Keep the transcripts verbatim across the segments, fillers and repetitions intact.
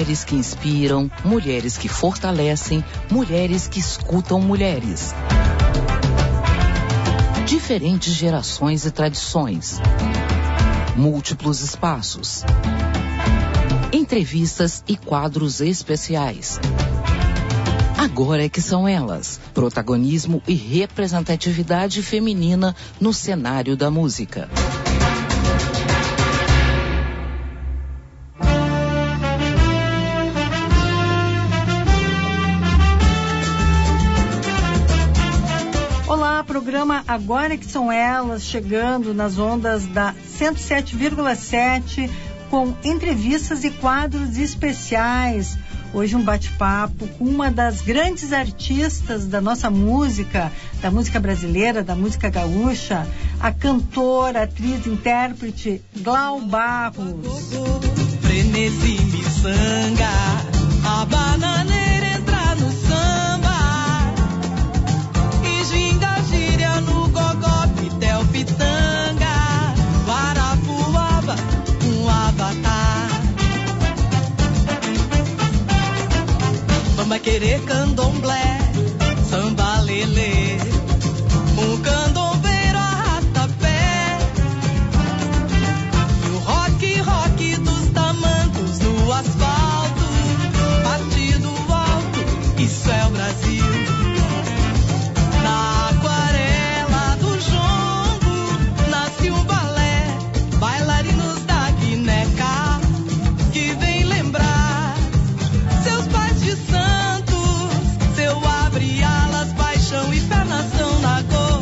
Mulheres que inspiram, mulheres que fortalecem, mulheres que escutam mulheres. Diferentes gerações e tradições. Múltiplos espaços. Entrevistas e quadros especiais. Agora é que são elas, protagonismo e representatividade feminina no cenário da música. Olá, programa Agora é que são elas, chegando nas ondas da cento e sete vírgula sete, com entrevistas e quadros especiais. Hoje um bate-papo com uma das grandes artistas da nossa música, da música brasileira, da música gaúcha, a cantora, atriz, intérprete Glau Barros. Frenesi miçanga, a bananeira entra no samba, e ginga gíria no gogó, pitel pitanga, guarapuava, um avatar. Vai querer candomblé, samba lelê, um candombeiro arrasta pé, e o rock, rock dos tamancos no asfalto, partido alto, isso é o Brasil. Na aquarela do jongo, nasce um balé, bailarinos da Guiné-Cá, que vem lembrar seus pais de santo. E fé, nação na cor,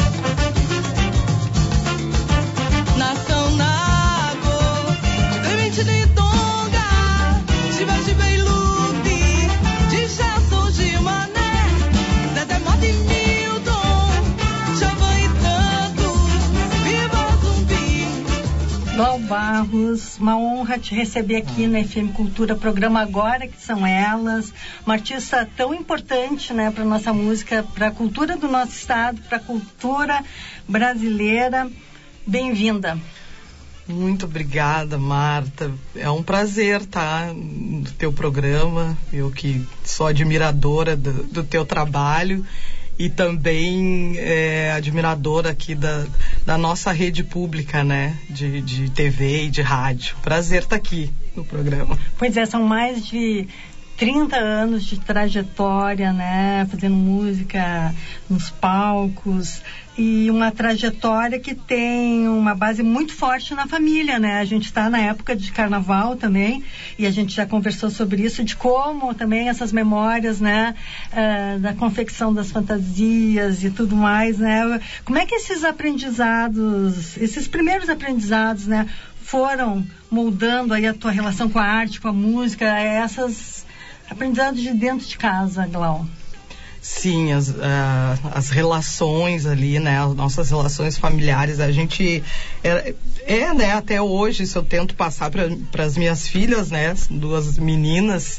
nação na cor, Clemente de Tonga, Chiva de Beilupe, de Gerson de Mané, Zezé Mota e Milton, Chavan e tantos, viva Zumbi. Glau Barros, uma honra te receber aqui na F M Cultura, programa Agora que são elas, uma artista tão importante, né, para nossa música, para a cultura do nosso estado, para a cultura brasileira. Bem-vinda. Muito obrigada, Marta. É um prazer estar no teu programa, eu que sou admiradora do, do teu trabalho e também é, admiradora aqui da, da nossa rede pública, né, de, de T V e de rádio. Prazer estar aqui no programa. Pois é, são mais de trinta anos de trajetória, né, fazendo música nos palcos, e uma trajetória que tem uma base muito forte na família, né? A gente está na época de carnaval também, e a gente já conversou sobre isso, de como também essas memórias, né, uh, da confecção das fantasias e tudo mais, né? Como é que esses aprendizados, esses primeiros aprendizados, né, foram moldando aí a tua relação com a arte, com a música, essas aprendizados de dentro de casa, Glau? Sim, as, uh, as relações ali, né, as nossas relações familiares, a gente é, é né, até hoje, isso eu tento passar para as minhas filhas, né, duas meninas,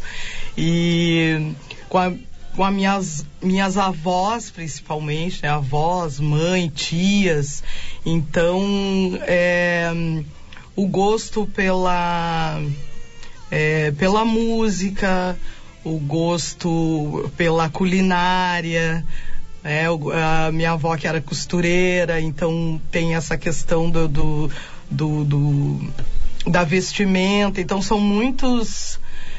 e com a com as minhas, minhas avós, principalmente, né, avós, mãe, tias. Então, é, o gosto pela, é, pela música, o gosto pela culinária, né, a minha avó que era costureira, então tem essa questão do, do, do, do da vestimenta. Então são muitos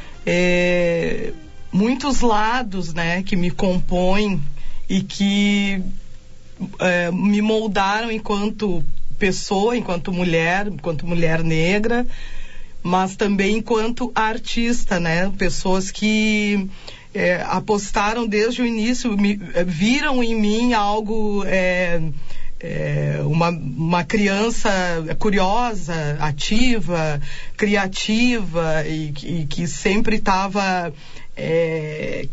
é, muitos lados, né, que me compõem e que é, me moldaram enquanto pessoa, enquanto mulher, enquanto mulher negra, mas também enquanto artista, né? Pessoas que é, apostaram desde o início, me, viram em mim algo, é, é, uma, uma criança curiosa, ativa, criativa e, e que sempre estava é,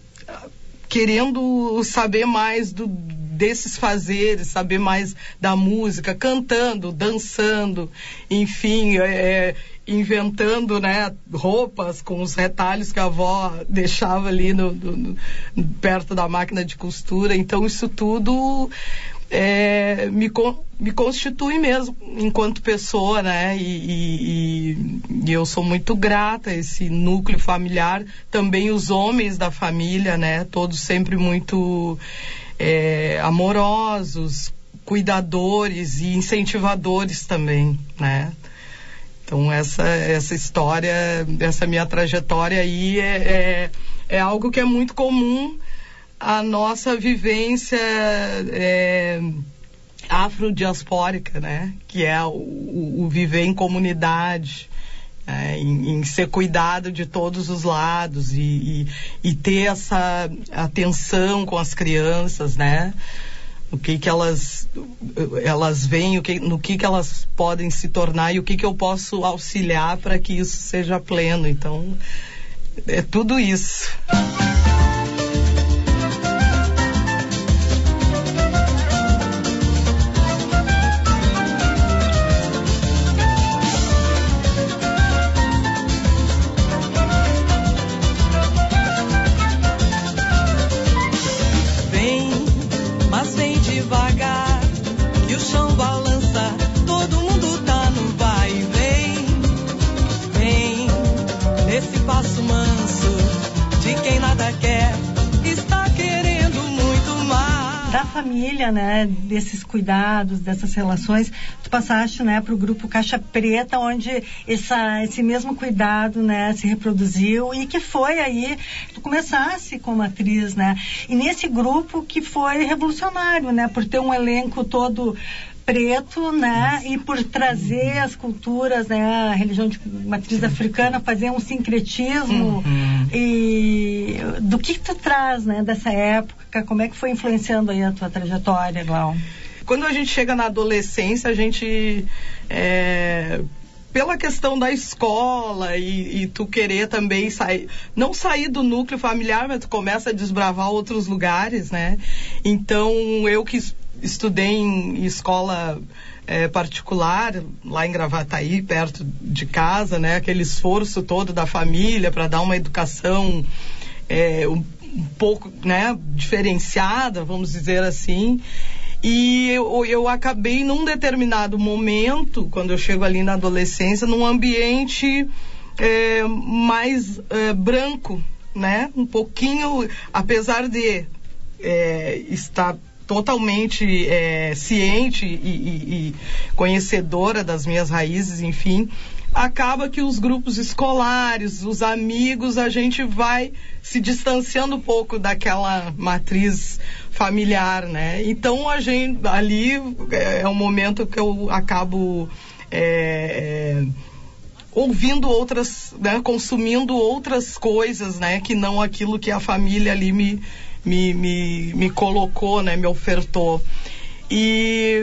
querendo saber mais do, desses fazeres, saber mais da música, cantando, dançando, enfim, é, inventando, né, roupas com os retalhos que a avó deixava ali no, no, no, perto da máquina de costura. Então isso tudo é, me, me constitui mesmo enquanto pessoa, né? E, e, e eu sou muito grata a esse núcleo familiar, também os homens da família, né? Todos sempre muito é, amorosos, cuidadores e incentivadores também, né? Então essa, essa história, essa minha trajetória aí é, é, é algo que é muito comum à nossa vivência é, afrodiaspórica, né? Que é o, o, o viver em comunidade, é, em, em ser cuidado de todos os lados e, e, e ter essa atenção com as crianças, né? O que que elas elas veem, o que, no que que elas podem se tornar e o que que eu posso auxiliar para que isso seja pleno. Então, é tudo isso. Família, né, desses cuidados, dessas relações, tu passaste, né, para o grupo Caixa Preta, onde essa, esse mesmo cuidado, né, se reproduziu e que foi aí, tu começasse como atriz, né, e nesse grupo que foi revolucionário, né, por ter um elenco todo preto, né, e por trazer as culturas, né, a religião de matriz africana, fazer um sincretismo. Uhum. E do que, que tu traz, né, dessa época, como é que foi influenciando aí a tua trajetória, Glau? Quando a gente chega na adolescência, a gente é, pela questão da escola e, e tu querer também sair, não sair do núcleo familiar, mas tu começa a desbravar outros lugares, né? Então eu que estudei em escola é, particular, lá em Gravataí, perto de casa, né? Aquele esforço todo da família para dar uma educação é, um, um pouco, né, diferenciada, vamos dizer assim. E eu, eu acabei num determinado momento, quando eu chego ali na adolescência, num ambiente é, mais é, branco, né? Um pouquinho, apesar de é, estar totalmente é, ciente e, e, e conhecedora das minhas raízes, enfim, acaba que os grupos escolares, os amigos, a gente vai se distanciando um pouco daquela matriz familiar, né? Então a gente ali é, é um momento que eu acabo é, é, ouvindo outras, né, consumindo outras coisas, né, que não aquilo que a família ali me Me, me, me colocou, né, me ofertou. E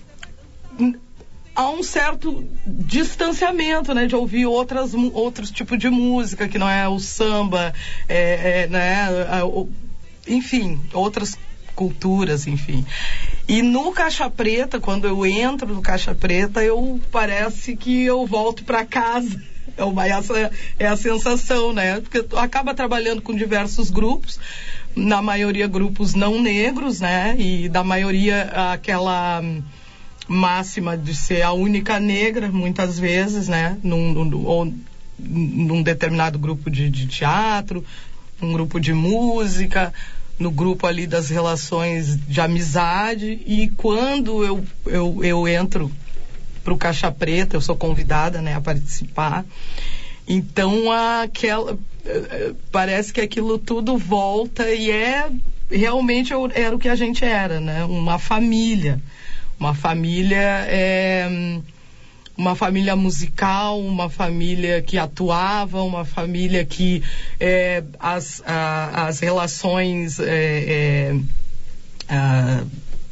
há um certo distanciamento, né, de ouvir outras, outros tipos de música, que não é o samba, é, é, né, enfim, outras culturas, enfim. E no Caixa Preta, quando eu entro no Caixa Preta, eu parece que eu volto para casa. É uma, essa é a sensação, né? Porque tu acaba trabalhando com diversos grupos, na maioria grupos não negros, né? E da maioria aquela máxima de ser a única negra, muitas vezes, né? Num, num, ou num determinado grupo de, de teatro, um grupo de música, no grupo ali das relações de amizade. E quando eu, eu, eu entro para o Caixa Preta, eu sou convidada, né, a participar. Então, aquela, parece que aquilo tudo volta e é realmente era o que a gente era, né? Uma família, uma família, é, uma família musical, uma família que atuava, uma família que é, as, a, as relações é, é, a,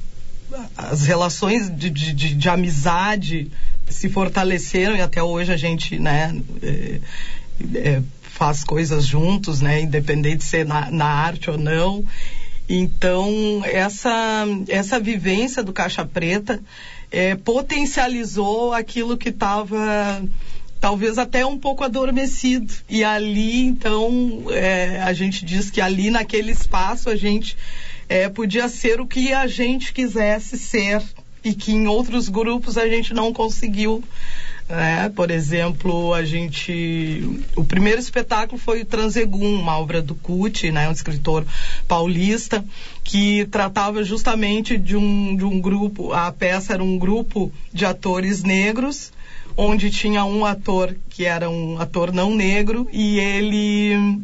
as relações de, de, de, de amizade se fortaleceram e até hoje a gente, né, é, é, faz coisas juntos, né, independente de ser na, na arte ou não. Então essa, essa vivência do Caixa Preta é, potencializou aquilo que estava talvez até um pouco adormecido. E ali, então, é, a gente diz que ali naquele espaço a gente é, podia ser o que a gente quisesse ser e que em outros grupos a gente não conseguiu. É, por exemplo, a gente... O primeiro espetáculo foi o Transegum, uma obra do Cuti, né, um escritor paulista, que tratava justamente de um, de um grupo, a peça era um grupo de atores negros, onde tinha um ator que era um ator não negro, e ele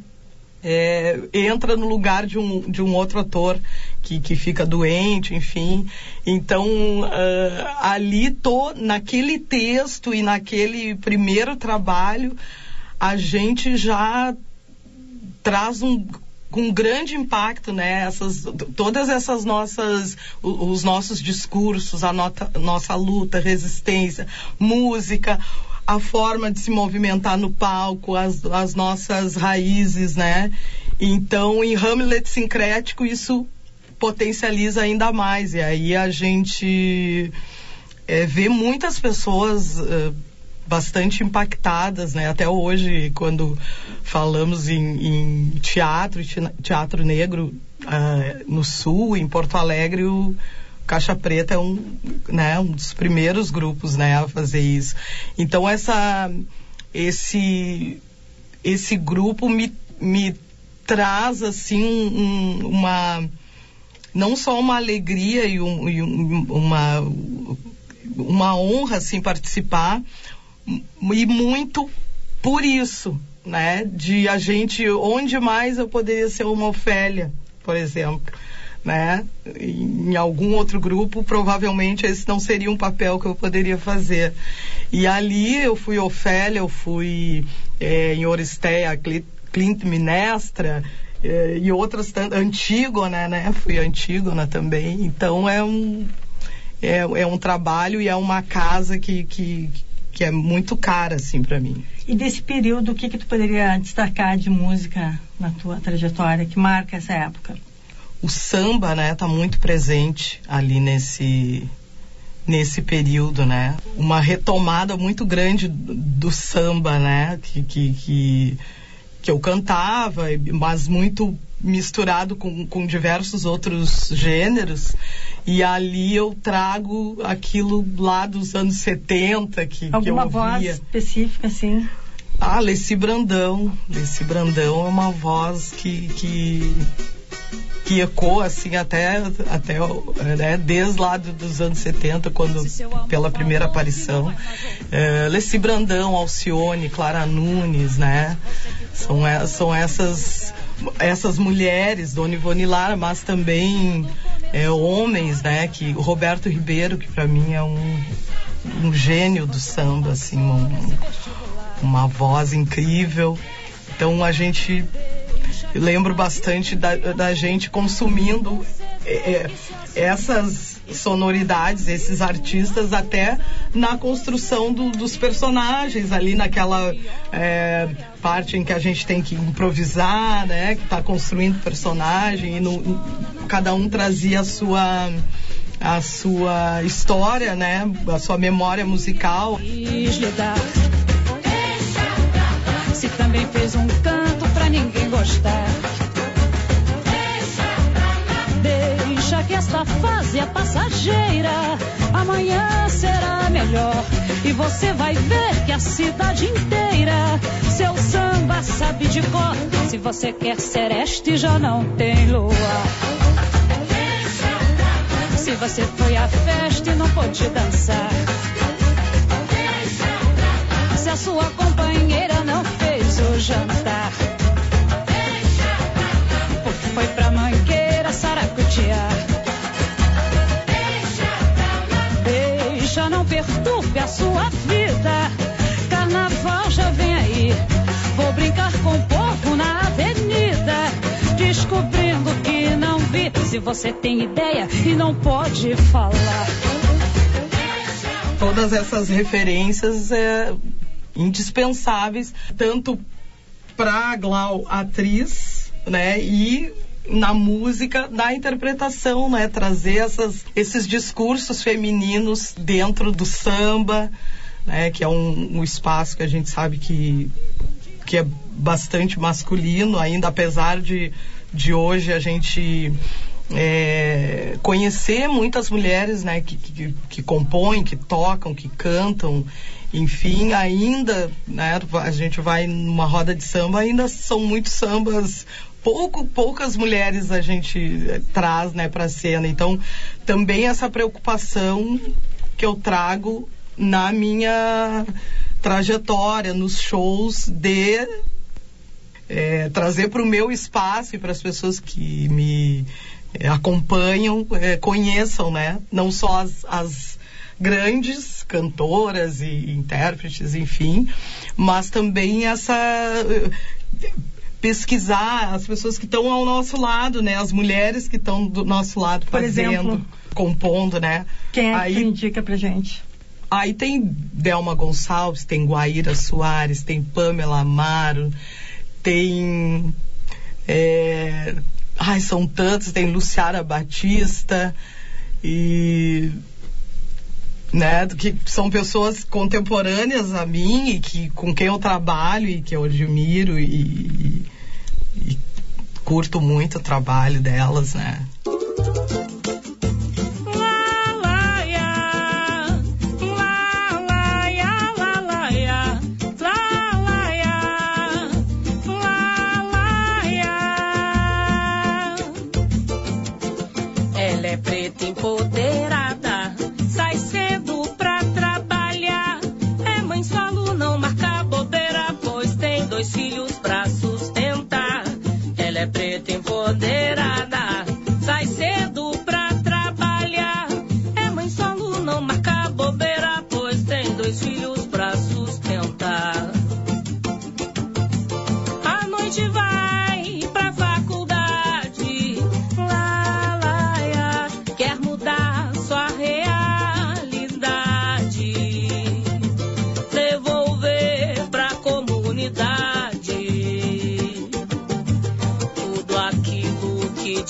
é, entra no lugar de um, de um outro ator que, que fica doente, enfim. Então, uh, ali, tô, naquele texto e naquele primeiro trabalho, a gente já traz um, um grande impacto, né? Essas, todas essas nossas, os nossos discursos, a nota, nossa luta, resistência, música, a forma de se movimentar no palco, as, as nossas raízes, né? Então, em Hamlet sincrético, isso potencializa ainda mais, e aí a gente é, vê muitas pessoas uh, bastante impactadas, né? Até hoje, quando falamos em, em teatro, teatro negro uh, no Sul, em Porto Alegre, o Caixa Preta é um, né, um dos primeiros grupos, né, a fazer isso. Então essa, esse, esse grupo me, me traz assim um, uma não só uma alegria e, um, e um, uma, uma honra, assim, participar, e muito por isso, né, de a gente, onde mais eu poderia ser uma Ofélia, por exemplo, né, em algum outro grupo, provavelmente esse não seria um papel que eu poderia fazer. E ali eu fui Ofélia, eu fui é, em Oristéia, Clint Minestra, e outras, Antígona, né? Fui Antígona também. Então é um, é, é um trabalho e é uma casa que, que, que é muito cara, assim, para mim. E desse período, o que que tu poderia destacar de música na tua trajetória que marca essa época? O samba, né? Tá muito presente ali nesse, nesse período, né? Uma retomada muito grande do, do samba, né? Que... que, que que eu cantava, mas muito misturado com, com diversos outros gêneros, e ali eu trago aquilo lá dos anos setenta que, Alguma que eu ouvia. Voz específica, assim? Ah, Leci Brandão. Leci Brandão é uma voz que, que, que ecoa assim até, até né, desde lá do, dos anos setenta, quando, pela primeira aparição. É, Leci Brandão, Alcione, Clara Nunes, né? São, são essas, essas mulheres, Dona Ivone Lara, mas também é, homens, né? Que, o Roberto Ribeiro, que para mim é um, um gênio do samba, assim, um, uma voz incrível. Então a gente... Eu lembro bastante da, da gente consumindo é, essas sonoridades, esses artistas, até na construção do, dos personagens, ali naquela é, parte em que a gente tem que improvisar, né, que está construindo personagem, e no, cada um trazia a sua, a sua história, né, a sua memória musical. Se também fez um canto pra ninguém gostar, deixa que esta fase é passageira, amanhã será melhor, e você vai ver que a cidade inteira seu samba sabe de cor. Se você quer sereste, já não tem lua. Se você foi à festa e não pôde dançar, se a sua companheira não fez o jantar, porque foi pra Mangueira saracotear, deixa, não perturbe a sua vida. Carnaval já vem aí, vou brincar com o povo na avenida, descobrindo que não vi. Se você tem ideia e não pode falar. Todas essas referências é, indispensáveis, tanto para a Glau, atriz, né, e na música, na interpretação, né, trazer essas, esses discursos femininos dentro do samba, né, que é um, um espaço que a gente sabe que, que é bastante masculino ainda, apesar de, de hoje a gente é, conhecer muitas mulheres, né, que, que, que compõem, que tocam, que cantam, enfim, ainda, né, a gente vai numa roda de samba, ainda são muitos sambas, pouco, poucas mulheres a gente traz, né, para a cena. Então, também essa preocupação que eu trago na minha trajetória, nos shows, de é, trazer para o meu espaço e para as pessoas que me é, acompanham, é, conheçam, né? Não só as, as grandes cantoras e intérpretes, enfim, mas também essa pesquisar as pessoas que estão ao nosso lado, né? As mulheres que estão do nosso lado Por fazendo, exemplo, compondo, né? Quem é Aí, que tu indica pra gente? Aí tem Delma Gonçalves, tem Guaíra Soares, tem Pamela Amaro, tem... É, ai, são tantos, tem Luciara Batista, e... né, que são pessoas contemporâneas a mim e que, com quem eu trabalho e que eu admiro e, e, e curto muito o trabalho delas, né? Ela é preta empoderada, sai cedo pra trabalhar. É mãe solo, não marca bobeira, pois tem dois filhos pra sustentar. Ela é preta empoderada, sai cedo pra trabalhar. É mãe solo, não marca bobeira, pois tem dois filhos pra sustentar. À noite vai pra faculdade, lá, lá, lá, quer mudar sua realidade, devolver pra comunidade tudo aquilo que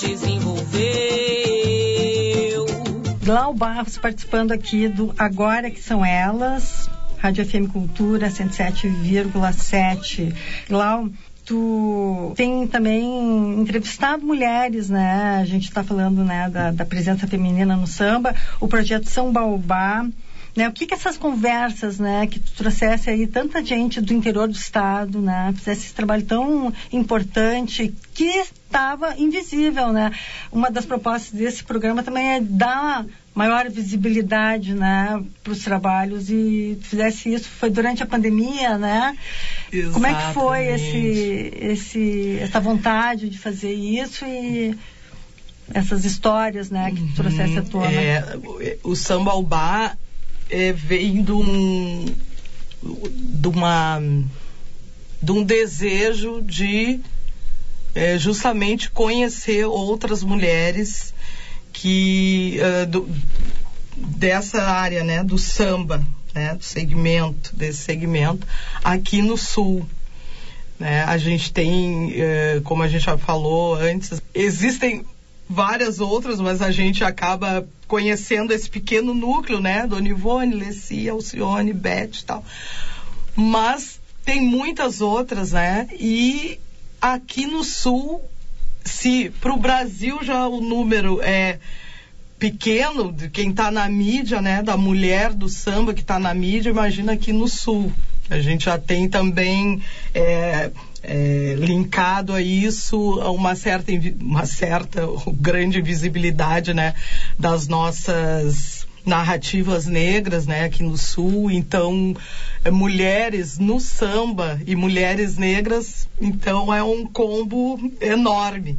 desenvolveu. Glau Barros participando aqui do Agora Que São Elas, Rádio F M Cultura cento e sete vírgula sete. Glau, tu tem também entrevistado mulheres, né? A gente está falando, né, da, da presença feminina no samba, o projeto São Baobá, né? O que que essas conversas, né, que tu trouxesse aí tanta gente do interior do estado, né, fizesse esse trabalho tão importante que estava invisível, né? Uma das propostas desse programa também é dar maior visibilidade, né, para os trabalhos, e tu fizesse isso, foi durante a pandemia, né? Exatamente. Como é que foi esse, esse, essa vontade de fazer isso e essas histórias, né, que tu trouxesse à tona? É, o Samba Baobá é, vem de um, de, uma, de um desejo de é, justamente conhecer outras mulheres que uh, do, dessa área, né, do samba, né, do segmento, desse segmento aqui no Sul, né? A gente tem, uh, como a gente já falou antes, existem várias outras, mas a gente acaba conhecendo esse pequeno núcleo, né, Dona Ivone, Leci, Alcione, Beth e tal, mas tem muitas outras, né? E aqui no Sul, se para o Brasil já o número é pequeno, de quem está na mídia, né, da mulher do samba que está na mídia, imagina aqui no Sul. A gente já tem também é, é, linkado a isso uma certa, uma certa grande visibilidade, né, das nossas narrativas negras, né, aqui no Sul. Então, é, mulheres no samba e mulheres negras, então é um combo enorme.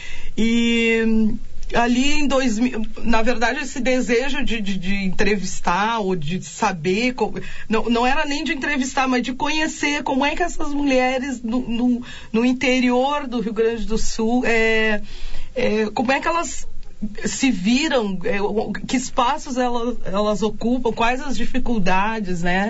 E ali em dois mil, na verdade, esse desejo de, de, de entrevistar ou de saber, como, não, não era nem de entrevistar, mas de conhecer como é que essas mulheres no, no, no interior do Rio Grande do Sul, é, é, como é que elas se viram, é, que espaços elas, elas ocupam, quais as dificuldades, né?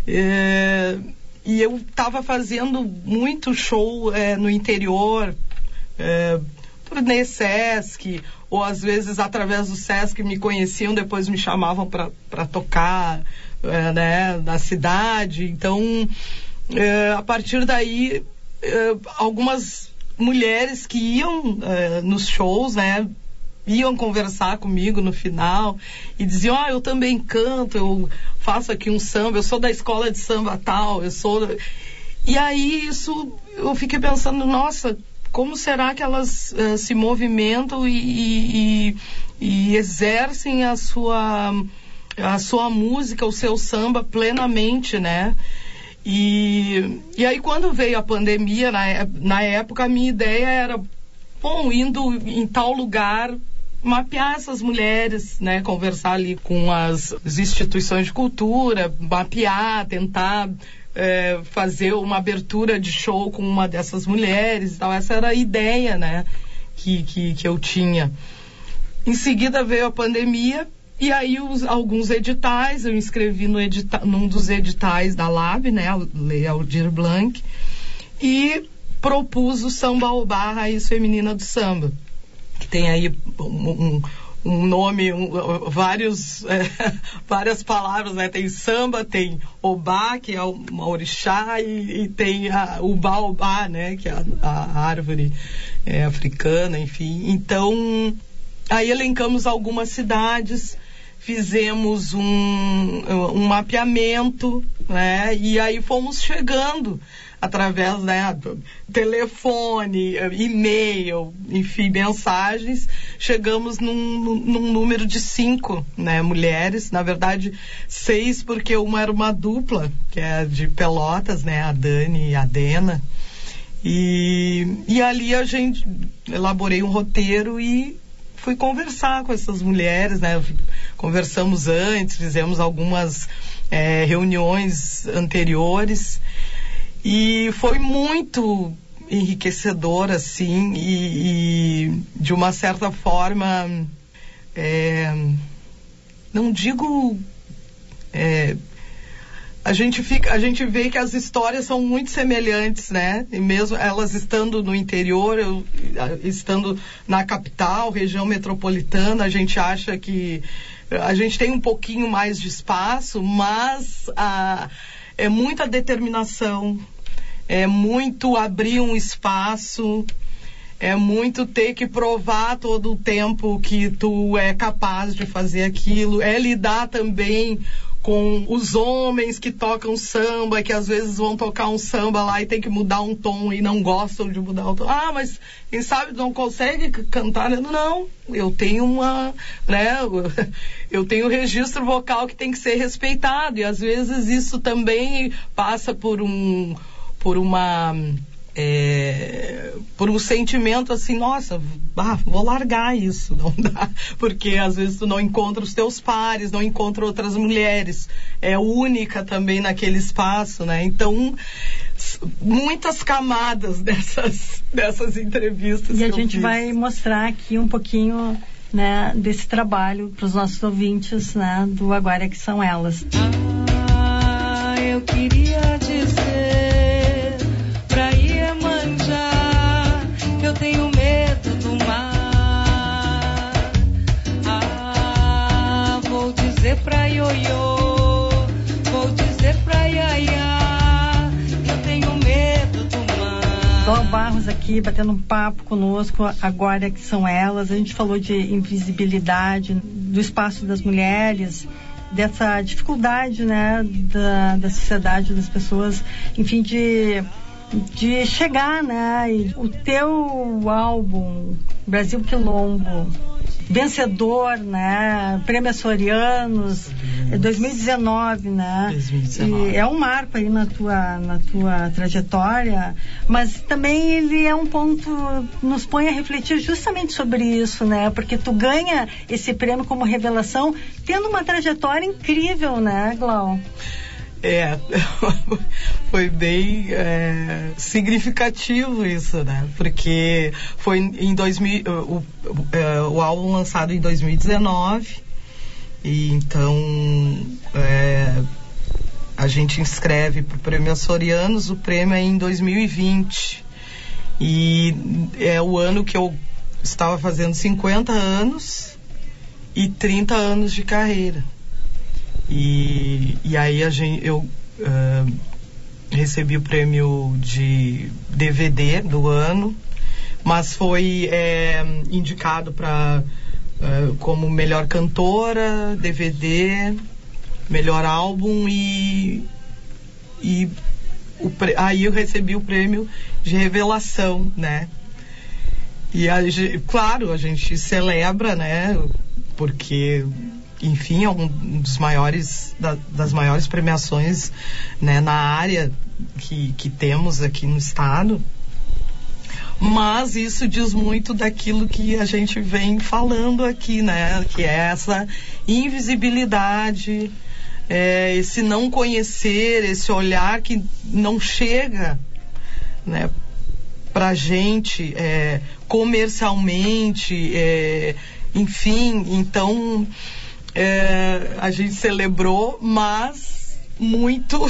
É, e eu estava fazendo muito show é, no interior, é, por Sesc, ou às vezes através do Sesc me conheciam, depois me chamavam para tocar, é, né, na cidade. Então, é, a partir daí, é, algumas mulheres que iam é, nos shows, né, iam conversar comigo no final e diziam, ah, eu também canto, eu faço aqui um samba, eu sou da escola de samba tal, eu sou... E aí isso, eu fiquei pensando, nossa, como será que elas uh, se movimentam e, e, e exercem a sua, a sua música, o seu samba plenamente, né? E, e aí quando veio a pandemia, na, na época a minha ideia era, bom, indo em tal lugar, mapear essas mulheres, né? Conversar ali com as, as instituições de cultura, mapear, tentar é, fazer uma abertura de show com uma dessas mulheres e tal. Essa era a ideia, né? Que, que, que eu tinha. Em seguida veio a pandemia. E aí os, alguns editais, eu inscrevi no edita, num dos editais da L A B, né, a Lei Aldir Blanc, e propus o Samba Obá, Raiz Feminina do Samba, que tem aí um, um, um nome, um, vários, é, várias palavras, né, tem samba, tem obá, que é uma orixá, e, e tem a, o baobá, né, que é a, a árvore é, africana, enfim. Então, aí elencamos algumas cidades, fizemos um, um mapeamento, né? E aí fomos chegando através, né, do telefone, e-mail, enfim, mensagens, chegamos num, num número de cinco, né, mulheres, na verdade seis, porque uma era uma dupla, que é de Pelotas, né, a Dani e a Dena, e, e ali a gente elaborei um roteiro e fui conversar com essas mulheres, né? Conversamos antes, fizemos algumas é, reuniões anteriores e foi muito enriquecedor, assim, e, e de uma certa forma, é, não digo... É, A gente, fica, a gente vê que as histórias são muito semelhantes, né? E mesmo elas estando no interior, eu, estando na capital, região metropolitana, a gente acha que a gente tem um pouquinho mais de espaço, mas a, é muita determinação, é muito abrir um espaço, é muito ter que provar todo o tempo que tu é capaz de fazer aquilo, é lidar também com os homens que tocam samba, que às vezes vão tocar um samba lá e tem que mudar um tom e não gostam de mudar o tom. Ah, mas quem sabe não consegue cantar? Não, eu tenho uma, né, eu tenho um registro vocal que tem que ser respeitado, e às vezes isso também passa por um, por uma... É, por um sentimento assim, nossa, ah, vou largar isso, não dá, porque às vezes tu não encontra os teus pares, não encontra outras mulheres, é única também naquele espaço, né? Então, muitas camadas dessas, dessas entrevistas. E que a eu gente fiz. vai mostrar aqui um pouquinho, né, desse trabalho para os nossos ouvintes, né, do Agora Que São Elas. Ah, eu queria dizer pra Iemanjá que eu tenho medo do mar. Ah, vou dizer pra Ioiô, vou dizer pra Iaiá que eu tenho medo do mar. Dó Barros aqui batendo um papo conosco, Agora Que São Elas. A gente falou de invisibilidade, do espaço das mulheres, dessa dificuldade, né, da, da sociedade, das pessoas, enfim, de, de chegar, né, e o teu álbum, Brasil Quilombo, vencedor, né, Prêmio Açorianos, é dois mil e dezenove, né, dois mil e dezenove. E é um marco aí na tua, na tua trajetória, mas também ele é um ponto, nos põe a refletir justamente sobre isso, né, porque tu ganha esse prêmio como revelação, tendo uma trajetória incrível, né, Glau? É, foi bem é, significativo isso, né? Porque foi em dois mil, o, o, o álbum lançado em dois mil e dezenove, e então é, a gente inscreve para o Prêmio Açorianos, o prêmio é em dois mil e vinte, e é o ano que eu estava fazendo cinquenta anos e trinta anos de carreira. E, e aí a gente, eu uh, recebi o prêmio de D V D do ano, mas foi é, indicado para uh, como melhor cantora, D V D, melhor álbum e, e o, aí eu recebi o prêmio de revelação, né? E, a, claro, a gente celebra, né? Porque, enfim, é um dos maiores, da, das maiores premiações, né, na área que, que temos aqui no estado. Mas isso diz muito daquilo que a gente vem falando aqui, né? Que é essa invisibilidade, é, esse não conhecer, esse olhar que não chega, né, pra gente é, comercialmente, é, enfim, então é, a gente celebrou, mas muito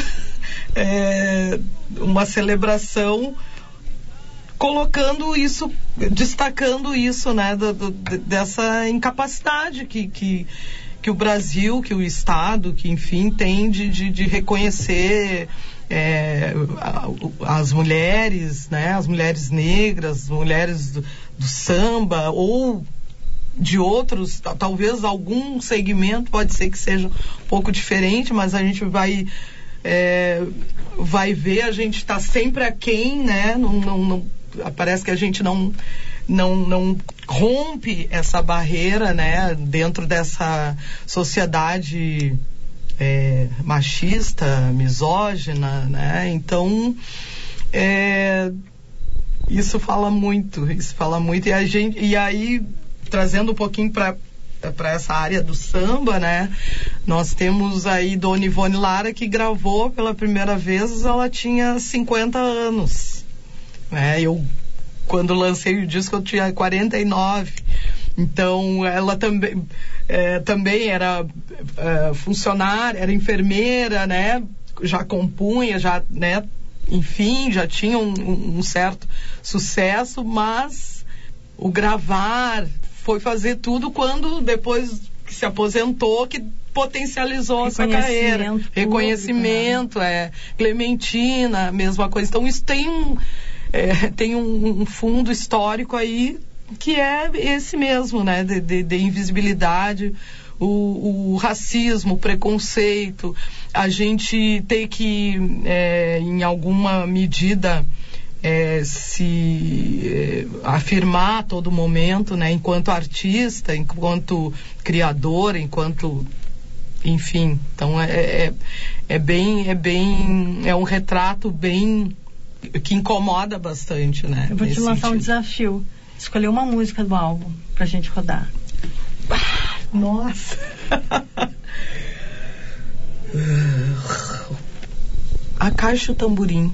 é, uma celebração colocando isso, destacando isso, né, do, do, dessa incapacidade que, que, que o Brasil, que o Estado, que enfim tem de, de, de reconhecer é, as mulheres, né, as mulheres negras, as mulheres do, do samba ou de outros, talvez algum segmento pode ser que seja um pouco diferente, mas a gente vai é, vai ver, a gente está sempre aquém, né, não, não, não parece que a gente não, não, não rompe essa barreira, né, dentro dessa sociedade é, machista, misógina, né? Então é, isso fala muito, isso fala muito e a gente, e aí trazendo um pouquinho para para essa área do samba, né? Nós temos aí Dona Ivone Lara, que gravou pela primeira vez, ela tinha cinquenta anos. É, eu, quando lancei o disco, eu tinha quarenta e nove. Então, ela também, é, também era é, funcionária, era enfermeira, né? Já compunha, já, né? Enfim, já tinha um, um certo sucesso, mas o gravar foi fazer tudo quando, depois que se aposentou, que potencializou a sua carreira. Público, Reconhecimento, né? é. Clementina, mesma coisa. Então, isso tem um... É, tem um, um fundo histórico aí que é esse mesmo, né, de, de, de invisibilidade, o, o racismo, o preconceito, a gente tem que, é, em alguma medida, é, se é, afirmar a todo momento, né, enquanto artista, enquanto criador, enquanto, enfim, então é, é, é bem, é bem, é um retrato bem que incomoda bastante, né? Eu vou te lançar sentido. um desafio. Escolher uma música do álbum pra gente rodar. Ah, nossa! A Caixa e o Tamborim.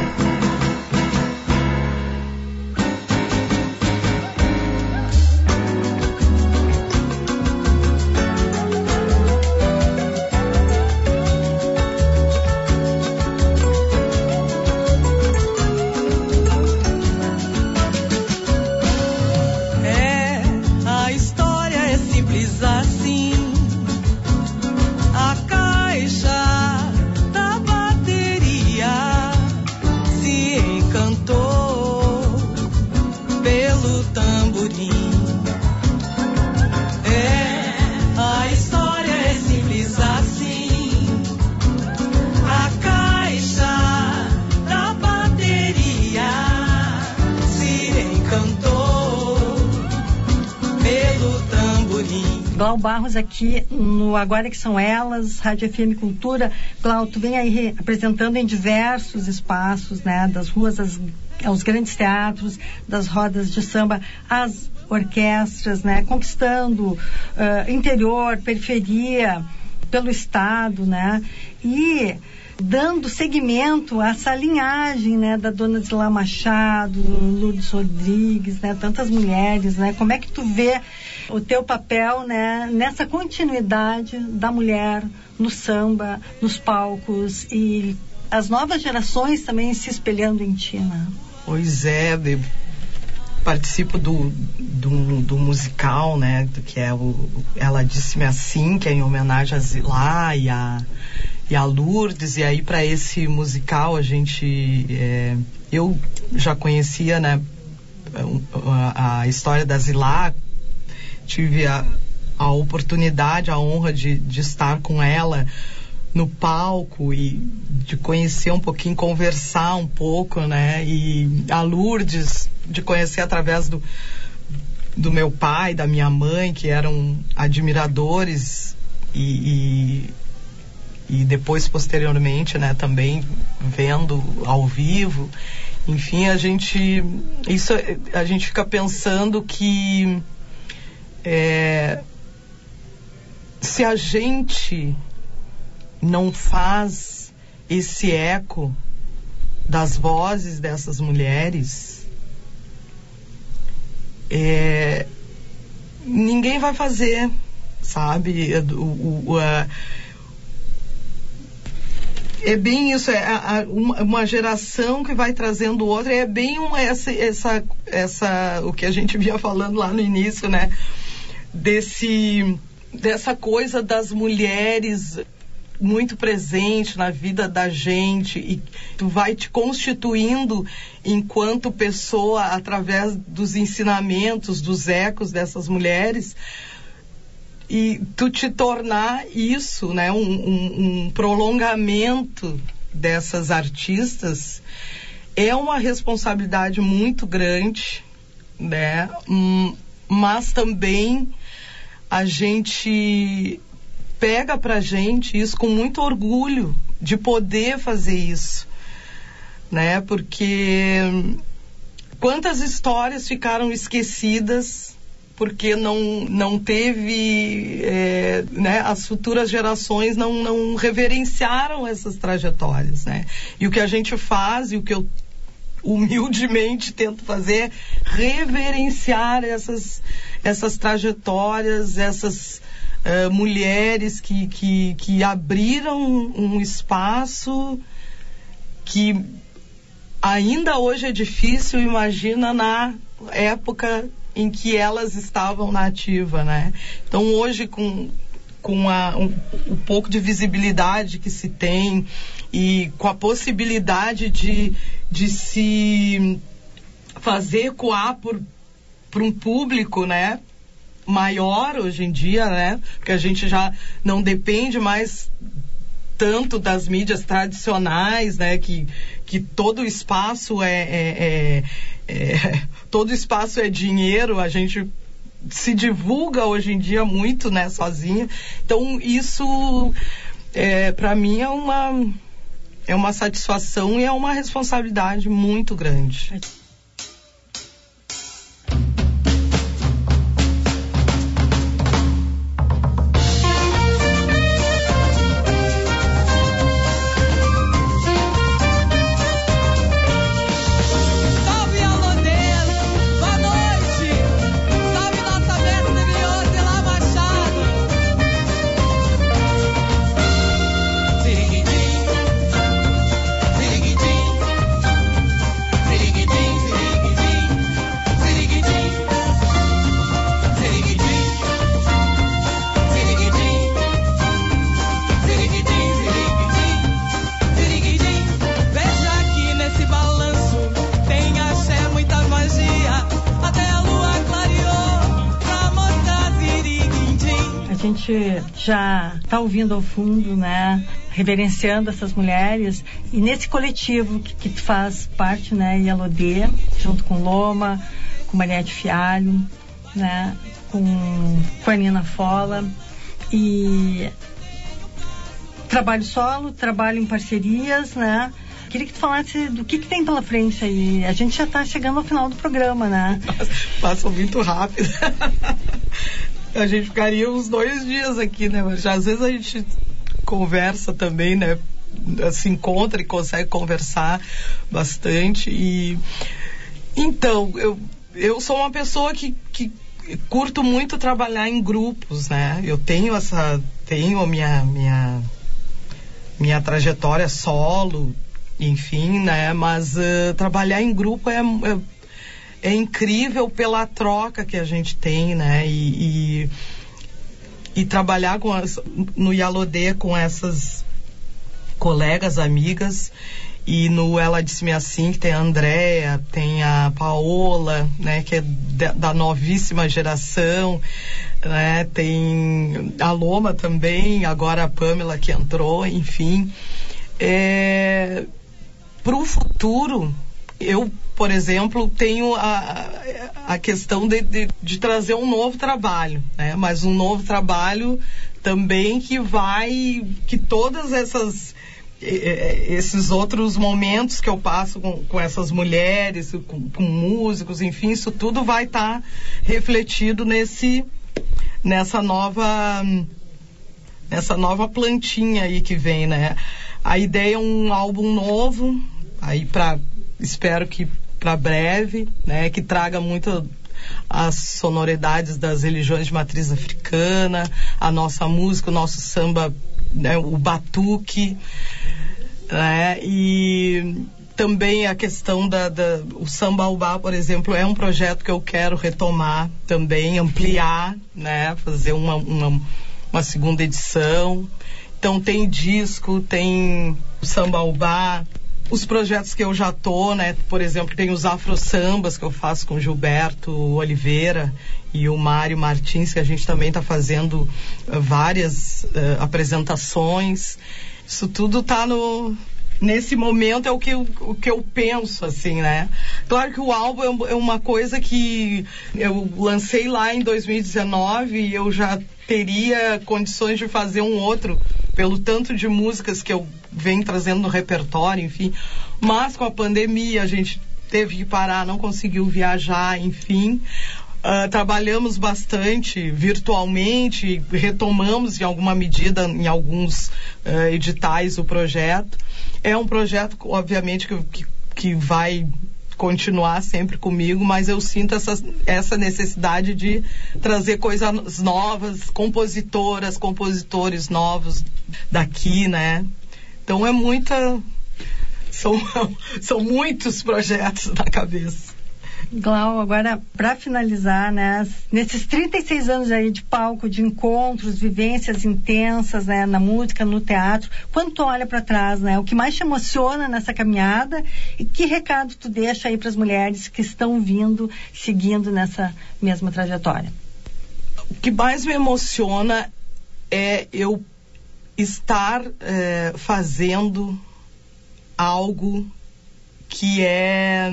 Glau Barros aqui no Agora Que São Elas, Rádio F M Cultura. Glau, tu vem aí apresentando em diversos espaços, né, das ruas às, aos grandes teatros, das rodas de samba, às orquestras, né, conquistando uh, interior, periferia, pelo estado, né, e dando seguimento a essa linhagem, né, da Dona Zilá Machado, Lourdes Rodrigues, né, tantas mulheres, né, como é que tu vê o teu papel, né, nessa continuidade da mulher no samba, nos palcos e as novas gerações também se espelhando em ti, né? Pois é, eu participo do, do, do musical, né, que é o Ela Disse-me Assim, que é em homenagem a Zilá e a e a Lourdes, e aí para esse musical a gente é, eu já conhecia, né, a, a história da Zilá tive a, a oportunidade, a honra de, de estar com ela no palco e de conhecer um pouquinho, conversar um pouco, né? E a Lourdes, de conhecer através do, do meu pai, da minha mãe, que eram admiradores e, e, e depois, posteriormente, né? Também vendo ao vivo. Enfim, a gente, isso, a gente fica pensando que é, se a gente não faz esse eco das vozes dessas mulheres, é, ninguém vai fazer, sabe? O, o, a, é bem isso, é a, a, uma, uma geração que vai trazendo outra, é bem uma, essa, essa, essa, o que a gente vinha falando lá no início, né? Desse, dessa coisa das mulheres muito presente na vida da gente, e tu vai te constituindo enquanto pessoa através dos ensinamentos, dos ecos dessas mulheres, e tu te tornar isso, né, um, um, um prolongamento dessas artistas, é uma responsabilidade muito grande, né, hum, mas também a gente pega pra gente isso com muito orgulho de poder fazer isso, né? Porque quantas histórias ficaram esquecidas porque não, não teve, é, né? As futuras gerações não, não reverenciaram essas trajetórias, né? E o que a gente faz e o que eu humildemente tento fazer é reverenciar essas, essas trajetórias, essas Uh, mulheres que, que, que abriram um espaço que ainda hoje é difícil, imagina na época em que elas estavam na ativa, né? Então hoje com, com a, um, um pouco de visibilidade que se tem e com a possibilidade de, de se fazer ecoar por, por um público, né? Maior hoje em dia, né? Porque a gente já não depende mais tanto das mídias tradicionais, né? Que, que todo espaço é, é, é, é todo espaço é dinheiro. A gente se divulga hoje em dia muito, né? Sozinha. Então isso, é, para mim é uma é uma satisfação e é uma responsabilidade muito grande. Já está ouvindo ao fundo, né, reverenciando essas mulheres, e nesse coletivo que, que tu faz parte, né, Yalodê, junto com Loma, com Mariette Fialho, né, com, com a Nina Fola, e trabalho solo, trabalho em parcerias, né. Queria que tu falasse do que, que tem pela frente aí. A gente já está chegando ao final do programa, né? Passa muito rápido. A gente ficaria uns dois dias aqui, né? Mas às vezes a gente conversa também, né? Se encontra e consegue conversar bastante. E então, eu, eu sou uma pessoa que, que curto muito trabalhar em grupos, né? Eu tenho essa, tenho a minha, minha, minha trajetória solo, enfim, né? Mas uh, trabalhar em grupo é, é É incrível pela troca que a gente tem, né? E, e, e trabalhar com as, no Yalodê com essas colegas, amigas, E no Ela Disse-me Assim, que tem a Andréa, tem a Paola, né, que é da, da novíssima geração, né, tem a Loma também, agora a Pamela que entrou, enfim. É, para o futuro, eu, por exemplo, tenho a, a questão de, de, de trazer um novo trabalho, né, mas um novo trabalho também que vai, que todas essas esses outros momentos que eu passo com, com essas mulheres, com, com músicos, enfim, isso tudo vai estar tá refletido nesse, nessa nova, nessa nova plantinha aí que vem, né? A ideia é um álbum novo, aí para, espero que para breve, né? Que traga muito as sonoridades das religiões de matriz africana, a nossa música, o nosso samba, né, o batuque, né, e também a questão da, da o Sambaubá, por exemplo, é um projeto que eu quero retomar também, ampliar, né, fazer uma, uma, uma segunda edição. Então tem disco, tem o Sambaubá, os projetos que eu já tô, né, por exemplo, tem os afro-sambas que eu faço com o Gilberto Oliveira e o Mário Martins, que a gente também está fazendo uh, várias uh, apresentações. Isso tudo tá no... Nesse momento é o que, eu, o que eu penso, assim, né? Claro que o álbum é uma coisa que eu lancei lá em dois mil e dezenove e eu já teria condições de fazer um outro, pelo tanto de músicas que eu venho trazendo no repertório, enfim. Mas com a pandemia a gente teve que parar, não conseguiu viajar, enfim. Uh, trabalhamos bastante virtualmente, retomamos em alguma medida em alguns uh, editais o projeto. É um projeto, obviamente, que, que, que vai continuar sempre comigo, mas eu sinto essa, essa necessidade de trazer coisas novas, compositoras, compositores novos daqui, né? Então é muita... São, são muitos projetos na cabeça. Glau, agora para finalizar, né, nesses trinta e seis anos aí de palco, de encontros, vivências intensas, né, na música, no teatro, quando tu olha para trás, né, o que mais te emociona nessa caminhada e que recado tu deixa aí para as mulheres que estão vindo, seguindo nessa mesma trajetória? O que mais me emociona é eu estar é, fazendo algo que é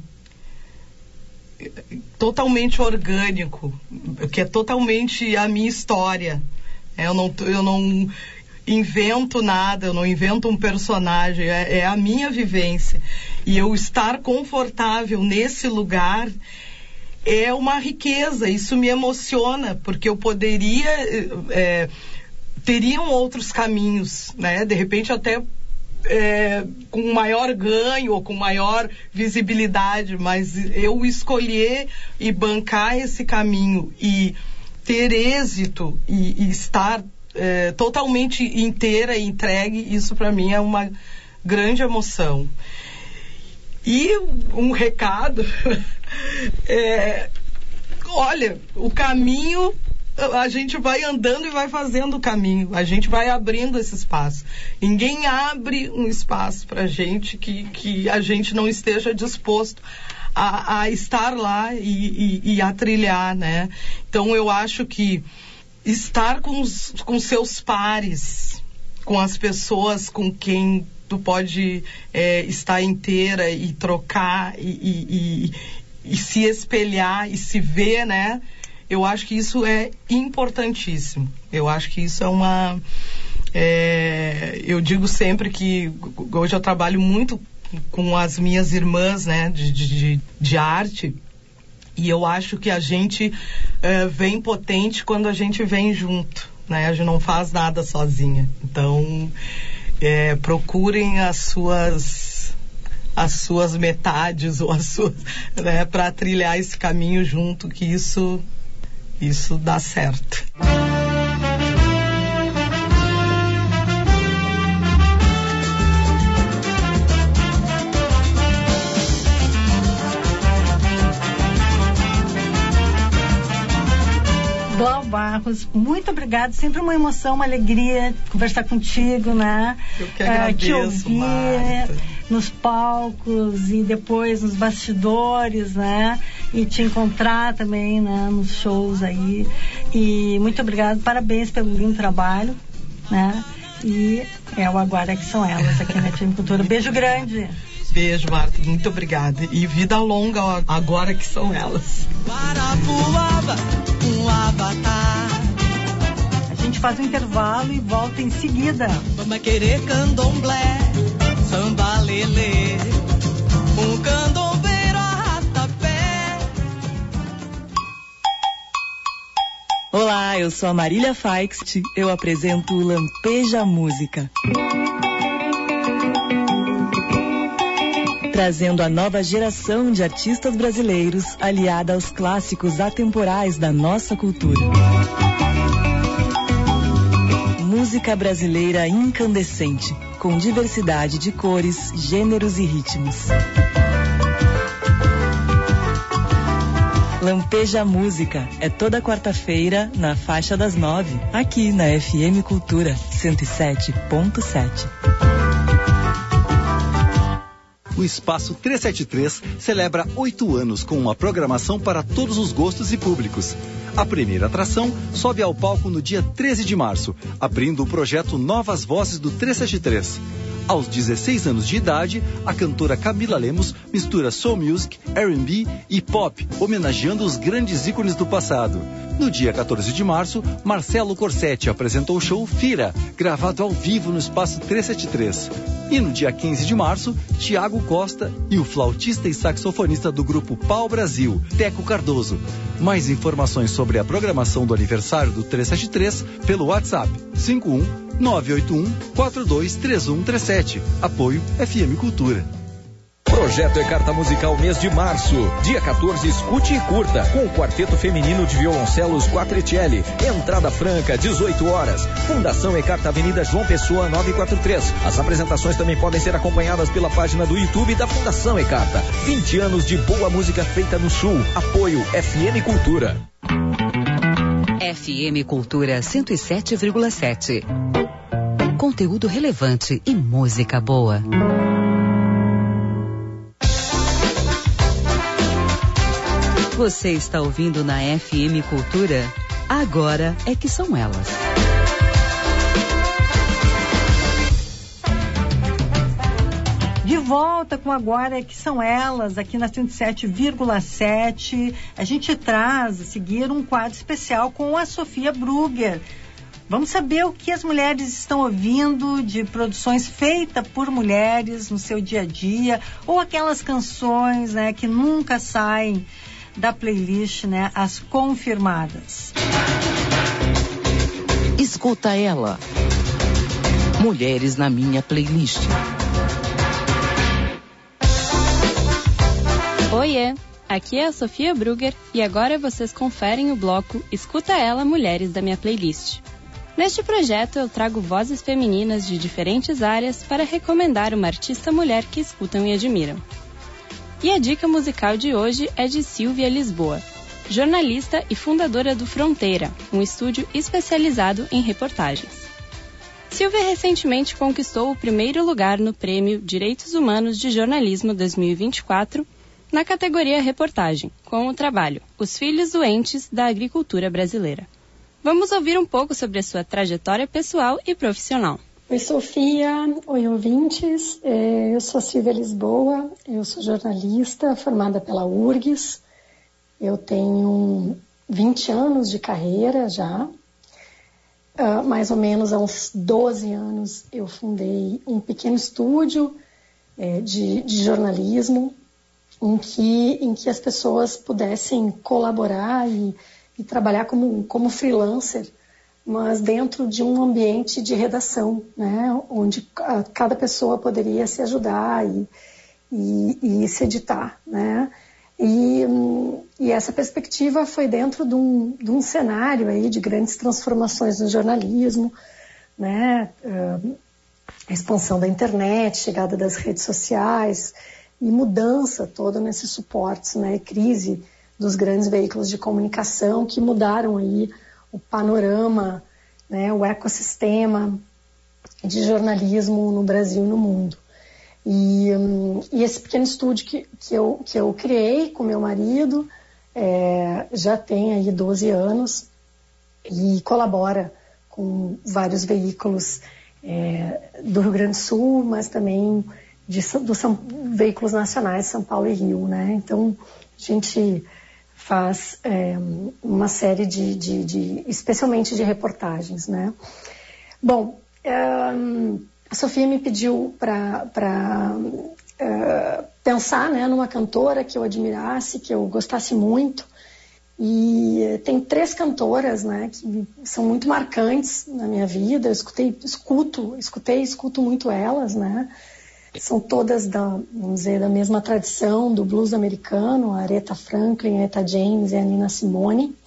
totalmente orgânico, que é totalmente a minha história. Eu não, eu não invento nada, eu não invento um personagem, é, é a minha vivência. E eu estar confortável nesse lugar é uma riqueza, isso me emociona, porque eu poderia, é, teriam outros caminhos, né? De repente até É, com maior ganho ou com maior visibilidade, mas eu escolher e bancar esse caminho e ter êxito e, e estar é, totalmente inteira e entregue, isso para mim é uma grande emoção. E um recado é, olha, o caminho a gente vai andando e vai fazendo o caminho, a gente vai abrindo esse espaço. Ninguém abre um espaço pra gente que, que a gente não esteja disposto a, a estar lá e, e, e a trilhar, né? Então eu acho que estar com os com seus pares, com as pessoas com quem tu pode é, estar inteira e trocar e, e, e, e se espelhar e se ver, né? Eu acho que isso é importantíssimo. Eu acho que isso é uma... É, eu digo sempre que hoje eu trabalho muito com as minhas irmãs, né, de, de, de arte, e eu acho que a gente é, vem potente quando a gente vem junto, né? A gente não faz nada sozinha. Então, é, procurem as suas... as suas metades ou as suas, né, para trilhar esse caminho junto, que isso isso dá certo. Glau Barros, muito obrigada, sempre uma emoção, uma alegria conversar contigo, né? Eu que agradeço, uh, te ouvir. Marta. nos palcos e depois nos bastidores, né? E te encontrar também, né? Nos shows aí. E muito obrigado, parabéns pelo lindo trabalho, né? E é o Agora é que são elas aqui na F M Cultura. Beijo grande. Beijo, Marta, muito obrigada. E vida longa agora que são elas. Um avatar. A gente faz um intervalo e volta em seguida. Vamos querer candomblé, samba lelê, um candombeiro arrasta-pé. Olá, eu sou a Marília Faix, eu apresento o Lampeja Música. Trazendo a nova geração de artistas brasileiros aliada aos clássicos atemporais da nossa cultura. Música brasileira incandescente, com diversidade de cores, gêneros e ritmos. Lampeja Música é toda quarta-feira na faixa das nove, aqui na F M Cultura cento e sete ponto sete. O Espaço trezentos e setenta e três celebra oito anos com uma programação para todos os gostos e públicos. A primeira atração sobe ao palco no dia treze de março, abrindo o projeto Novas Vozes do trezentos e setenta e três. Aos dezesseis anos de idade, a cantora Camila Lemos mistura soul music, R and B e pop, homenageando os grandes ícones do passado. No dia quatorze de março, Marcelo Corsetti apresentou o show Fira, gravado ao vivo no Espaço trezentos e setenta e três. E no dia quinze de março, Tiago Costa e o flautista e saxofonista do grupo Pau Brasil, Teco Cardoso. Mais informações sobre a programação do aniversário do trezentos e setenta e três pelo WhatsApp cinco um nove oito um quatro dois três um três sete. Apoio F M Cultura. Projeto E-Carta Musical mês de março. Dia quatorze, escute e curta, com o Quarteto Feminino de Violoncelos Quattrichelli. Entrada franca, dezoito horas. Fundação E-Carta, Avenida João Pessoa, novecentos e quarenta e três. As apresentações também podem ser acompanhadas pela página do YouTube da Fundação E-Carta. vinte anos de boa música feita no Sul. Apoio F M Cultura. F M Cultura cento e sete vírgula sete. Conteúdo relevante e música boa. Você está ouvindo na F M Cultura? Agora é que são elas. De volta com Agora é que são elas, aqui na cento e sete vírgula sete. A gente traz a seguir um quadro especial com a Sofia Brugger. Vamos saber o que as mulheres estão ouvindo de produções feitas por mulheres no seu dia a dia, ou aquelas canções, né, que nunca saem da playlist, né, as confirmadas. Escuta ela. Mulheres na minha playlist. Oiê, aqui é a Sofia Brugger e agora vocês conferem o bloco Escuta Ela, Mulheres da minha playlist. Neste projeto eu trago vozes femininas de diferentes áreas para recomendar uma artista mulher que escutam e admiram. E a dica musical de hoje é de Silvia Lisboa, jornalista e fundadora do Fronteira, um estúdio especializado em reportagens. Silvia recentemente conquistou o primeiro lugar no Prêmio Direitos Humanos de Jornalismo dois mil e vinte e quatro, na categoria Reportagem, com o trabalho Os Filhos Doentes da Agricultura Brasileira. Vamos ouvir um pouco sobre a sua trajetória pessoal e profissional. Oi, Sofia. Oi, ouvintes. Eu sou a Silvia Lisboa, eu sou jornalista formada pela U R G S. Eu tenho vinte anos de carreira já. Uh, mais ou menos há uns doze anos eu fundei um pequeno estúdio é, de, de jornalismo em que, em que as pessoas pudessem colaborar e, e trabalhar como, como freelancer, mas dentro de um ambiente de redação, né, onde a, cada pessoa poderia se ajudar e, e, e se editar, né? E, e essa perspectiva foi dentro de um, de um cenário aí de grandes transformações no jornalismo, né? A expansão da internet, chegada das redes sociais e mudança toda nesses suportes, né? Crise dos grandes veículos de comunicação que mudaram aí o panorama, né? O ecossistema de jornalismo no Brasil e no mundo. E, um, e esse pequeno estúdio que, que, eu, que eu criei com meu marido é, já tem aí doze anos e colabora com vários veículos é, do Rio Grande do Sul, mas também de, dos São, veículos nacionais, São Paulo e Rio, né? Então, a gente faz é, uma série de, de, de, especialmente de reportagens, né? Bom, é, a Sofia me pediu para é, pensar, né, numa cantora que eu admirasse, que eu gostasse muito. E tem três cantoras, né, que são muito marcantes na minha vida. Eu escutei, escuto, escutei, escuto muito elas, né? São todas da, vamos dizer, da mesma tradição do blues americano, a Aretha Franklin, a Etta James e a Nina Simone.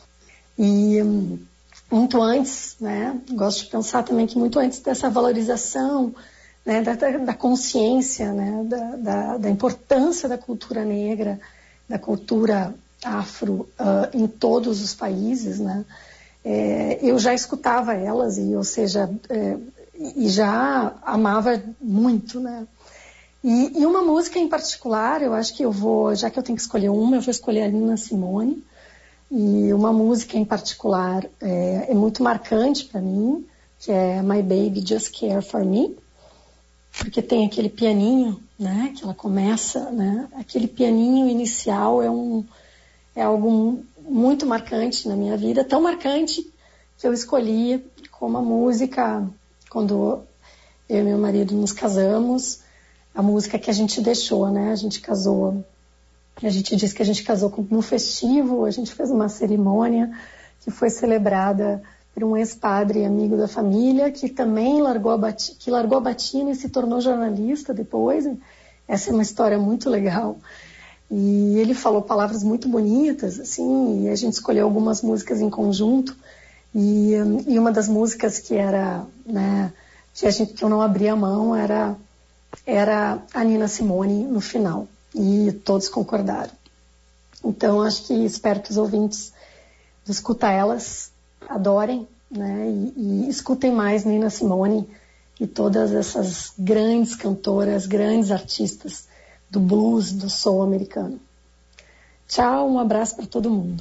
E muito antes, né, gosto de pensar também que muito antes dessa valorização, né, da, da consciência, né, da, da, da importância da cultura negra, da cultura afro uh, em todos os países, né, é, eu já escutava elas e, ou seja, é, e já amava muito, né. E, e uma música em particular, eu acho que eu vou, já que eu tenho que escolher uma, eu vou escolher a Nina Simone. E uma música em particular é, é muito marcante para mim, que é My Baby Just Care For Me, porque tem aquele pianinho, né, que ela começa, né, aquele pianinho inicial é, um, é algo muito marcante na minha vida, tão marcante que eu escolhi como a música, quando eu e meu marido nos casamos, a música que a gente deixou, né, a gente casou. A gente disse que a gente casou no festivo, a gente fez uma cerimônia que foi celebrada por um ex-padre amigo da família, que também largou a, bati- que largou a batina e se tornou jornalista depois. Essa é uma história muito legal. E ele falou palavras muito bonitas, assim, e a gente escolheu algumas músicas em conjunto. E, e uma das músicas que era, né, que, a gente, que eu não abria a mão era, era a Nina Simone no final. E todos concordaram. Então, acho que espero que os ouvintes do Escuta Elas adorem, né, e, e escutem mais Nina Simone e todas essas grandes cantoras, grandes artistas do blues, do soul americano. Tchau, um abraço para todo mundo.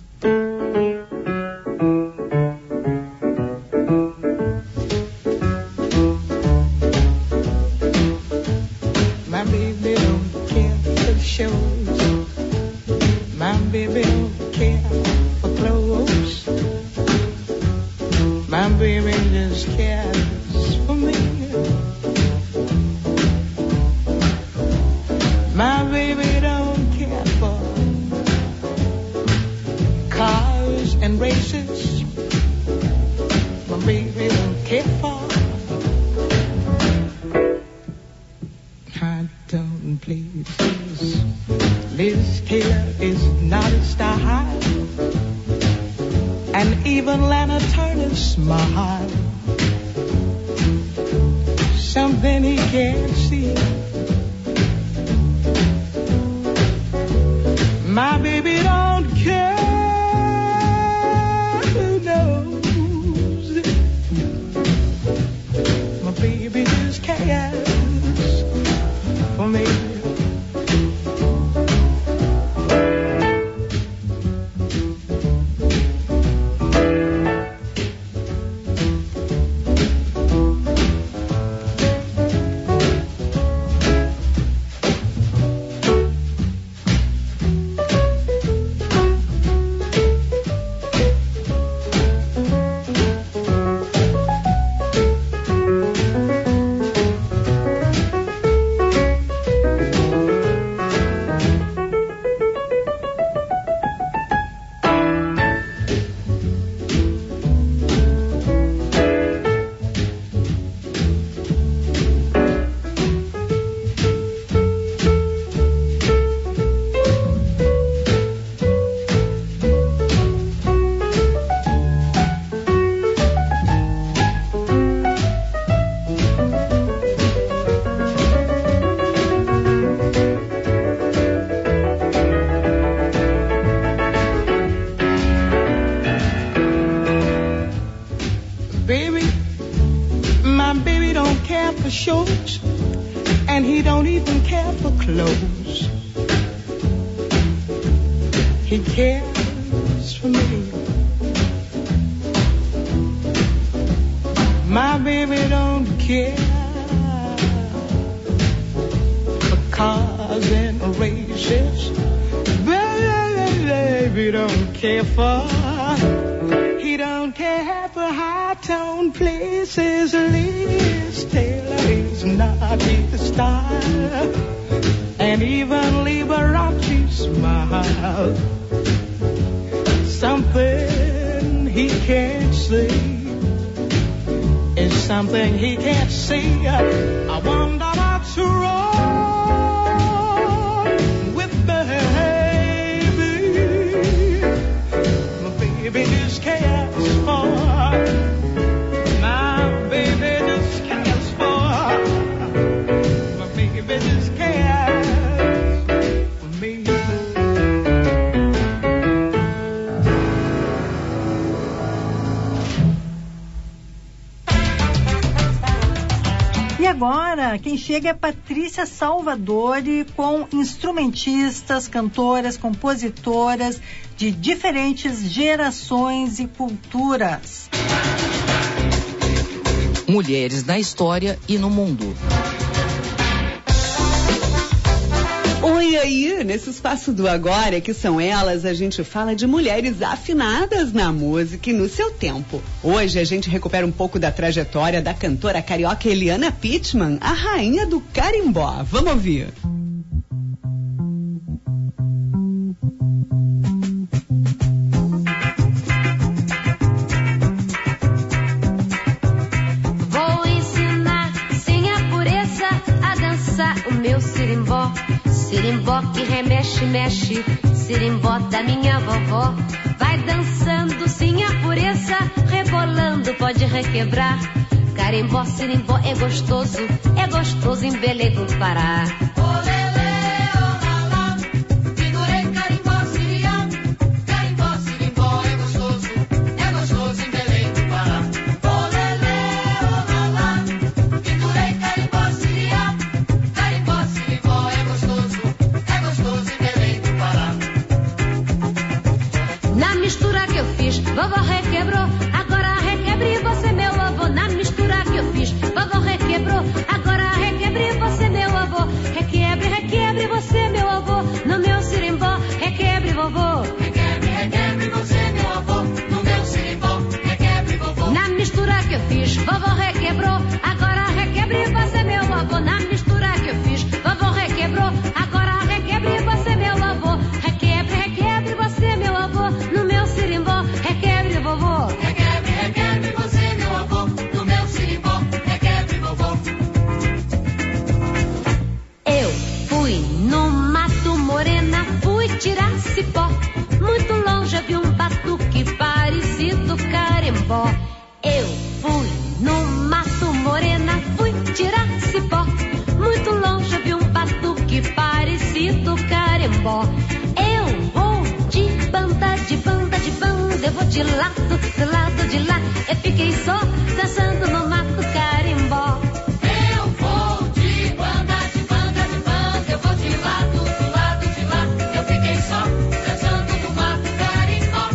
Shows. My baby don't care for clothes. My baby just cares for me. My baby don't care for cars and races. My baby don't care for. I don't please. Liz Taylor is not a star, and even Lana Turner's smile, something he can't see. My baby don't care, who knows? My baby just cares for me. knows he cares for me. My baby don't care for cars and races. Baby don't care for. He don't care for high-tone places. Liz Taylor is not his style, and even Liberace smile. Something he can't see is something he can't see. I wonder what's wrong with baby. My baby just cares for. My baby just cares for. My baby just cares for me. E agora, quem chega é Patrícia Salvadori, com instrumentistas, cantoras, compositoras de diferentes gerações e culturas. Mulheres na história e no mundo. Oi, aí, nesse espaço do Agora, que são elas, a gente fala de mulheres afinadas na música e no seu tempo. Hoje a gente recupera um pouco da trajetória da cantora carioca Eliana Pittman, a rainha do carimbó. Vamos ouvir. Vou ensinar sem a pureza a dançar o meu sirimbó. Sirimbó que remexe, mexe, sirimbó da minha vovó. Vai dançando sem a pureza, rebolando, pode requebrar. Carimbó, sirimbó é gostoso, é gostoso em Belém do Pará. Vovó requebrou, agora requebre você, meu avô. Na mistura que eu fiz, vovó requebrou, agora requebre você, meu avô. Requebre, requebre você, meu avô, no meu sirimbó. Requebre, vovô. Requebre, requebre você, meu avô, no meu sirimbó. Requebre, vovô. Na mistura que eu fiz, vovó requebrou, agora requebre você, meu avô. Na mistura que eu fiz, vovó requebrou, agora requebre você, meu avô. Requebre, requebre você, meu avô, no meu sirimbó. Requebre, vovô. Requebre, requebre você, meu avô, no meu sirimbó. Requebre, vovô. Eu fui no mato, morena, fui tirar cipó. Muito longe vi um batuque parecido carimbó. Eu fui no mato, morena, fui tirar cipó. Muito longe vi um batuque parecido carimbó. Eu vou de banda, de banda, de banda. Eu vou de lado, do lado de lá. Eu fiquei só dançando no mato carimbó. Eu vou de banda, de banda, de banda. Eu vou de lado, do lado de lá. Eu fiquei só dançando no mato carimbó.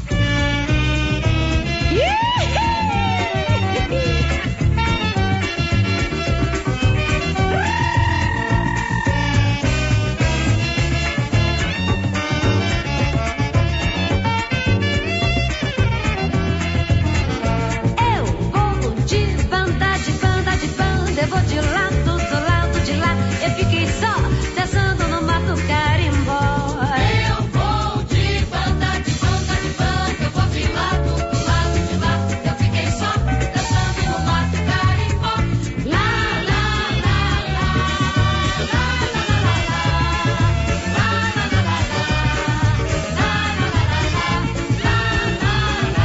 Eu vou de lado, do lado de lá. Eu fiquei só dançando no mato carimbó. Eu vou de banda, de banda, de banda. Eu vou de lado, do lado de lá. Eu fiquei só dançando no mato carimbó. Lá, lá, lá, lá. Lá, lá, lá, lá, lá. Lá, lá, lá, lá, lá. Lá, lá, lá, lá, lá. Lá, lá, lá,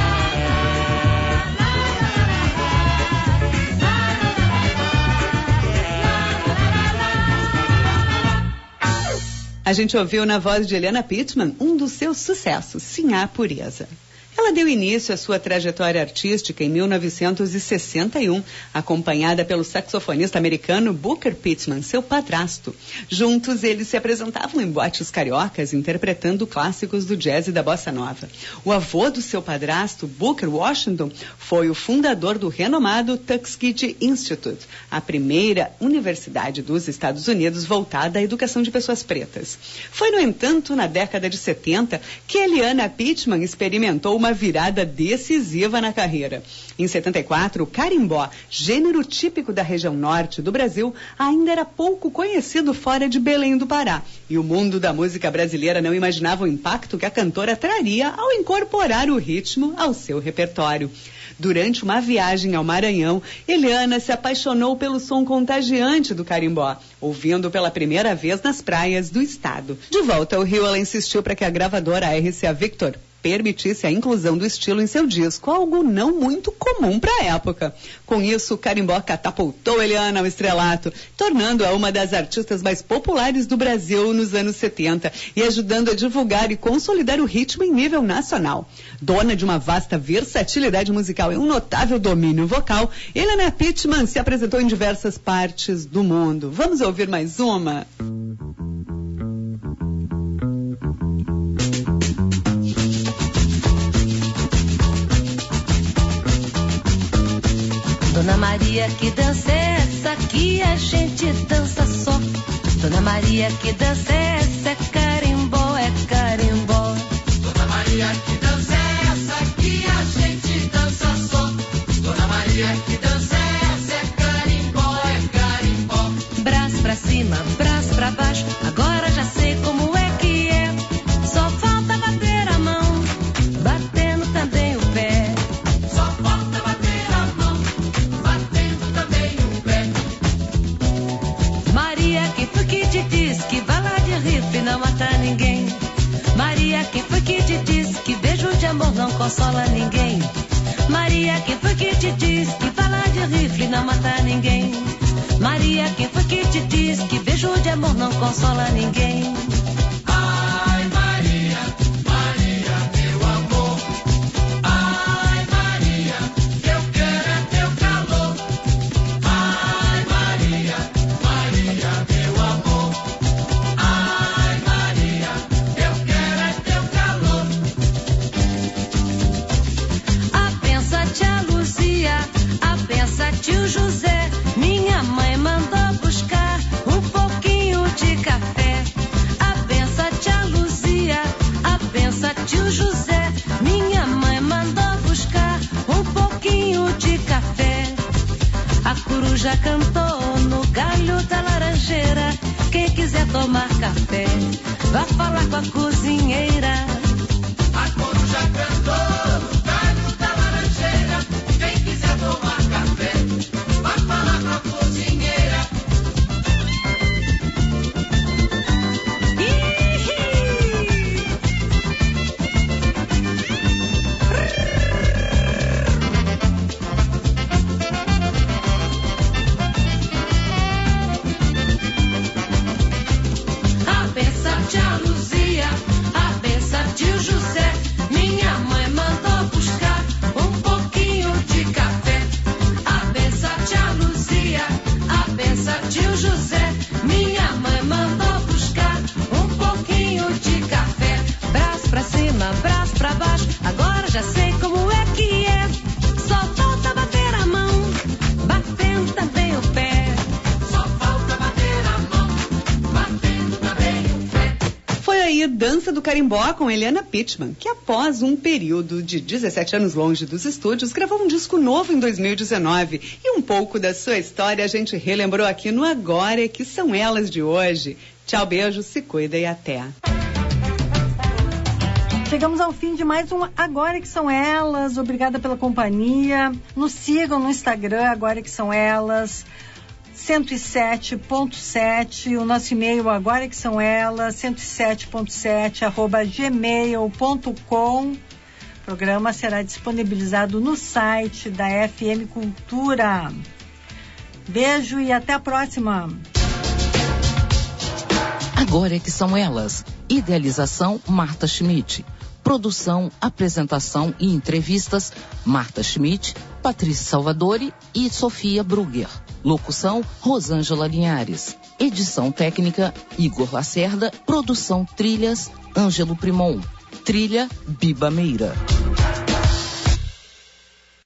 A gente ouviu na voz de Eliana Pittman um dos seus sucessos, Sim, a Pureza. Ela deu início à sua trajetória artística em mil novecentos e sessenta e um, acompanhada pelo saxofonista americano Booker Pittman, seu padrasto. Juntos, eles se apresentavam em boates cariocas, interpretando clássicos do jazz e da bossa nova. O avô do seu padrasto, Booker Washington, foi o fundador do renomado Tuskegee Institute, a primeira universidade dos Estados Unidos voltada à educação de pessoas pretas. Foi, no entanto, na década de setenta, que Eliana Pittman experimentou uma virada decisiva na carreira. Em setenta e quatro, o carimbó, gênero típico da região norte do Brasil, ainda era pouco conhecido fora de Belém do Pará. E o mundo da música brasileira não imaginava o impacto que a cantora traria ao incorporar o ritmo ao seu repertório. Durante uma viagem ao Maranhão, Eliana se apaixonou pelo som contagiante do carimbó, ouvindo pela primeira vez nas praias do estado. De volta ao Rio, ela insistiu para que a gravadora R C A Victor permitisse a inclusão do estilo em seu disco, algo não muito comum para a época. Com isso, o carimbó catapultou Eliana ao estrelato, tornando-a uma das artistas mais populares do Brasil nos anos setenta e ajudando a divulgar e consolidar o ritmo em nível nacional. Dona de uma vasta versatilidade musical e um notável domínio vocal, Eliana Pittman se apresentou em diversas partes do mundo. Vamos ouvir mais uma? Dona Maria, que dança é essa que a gente dança só? Dona Maria, que dança é essa? É carimbó, é carimbó. Dona Maria, que dança é essa que a gente dança só? Dona Maria, que dança é essa? É carimbó, é carimbó. Braço pra cima, braço pra baixo, agora já sei como é que é. Só falta bater a mão, batendo também o pé. Só falta bater a mão, batendo também o pé. Maria, quem foi que te disse que bala de rifle não mata ninguém? Maria, quem foi que te disse que beijo de amor não consola ninguém? Maria, quem foi que te disse que bala de rifle não mata ninguém? Maria, quem foi que te disse que beijo de amor não consola ninguém? Ai, Maria, Maria, meu amor. Ai, Maria, eu quero é teu calor. Ai, Maria, Maria, meu amor. Ai, Maria, eu quero é teu calor. Abença tia Luzia, abença tio José. Minha mãe mandou buscar um pouquinho de café. Abença tia Luzia, abença tio José. Minha mãe mandou buscar um pouquinho de café. A coruja cantou no galho da laranjeira. Quem quiser tomar café, vá falar com a cozinheira. A coruja cantou no galho da laranjeira. Quem quiser tomar café, vai falar com a cozinheira. Abença tia Luzia, abença tio José. Minha mãe mandou buscar um pouquinho de café. Abença tia Luzia, abença tio José. Minha mãe mandou buscar um pouquinho de café. Braço pra cima, braço pra baixo, agora já sei como é que é. Só falta bater a mão, batendo também o pé. Só falta bater a mão, batendo também o pé. Foi aí Dança do Carimbó com Eliana Pittman, que após um período de dezessete anos longe dos estúdios, gravou um disco novo em dois mil e dezenove. E um pouco da sua história a gente relembrou aqui no Agora, que são elas de hoje. Tchau, beijo, se cuida e até. Chegamos ao fim de mais um Agora que são elas. Obrigada pela companhia. Nos sigam no Instagram, Agora que são elas. cento e sete ponto sete, o nosso e-mail agora que são elas, cento e sete ponto sete, arroba gmail ponto com. O programa será disponibilizado no site da F M Cultura. Beijo e até a próxima. Agora é que são elas. Idealização Marta Schmidt. Produção, apresentação e entrevistas, Marta Schmidt, Patrícia Salvadori e Sofia Brugger. Locução, Rosângela Linhares. Edição técnica, Igor Lacerda. Produção trilhas, Ângelo Primon. Trilha, Biba Meira.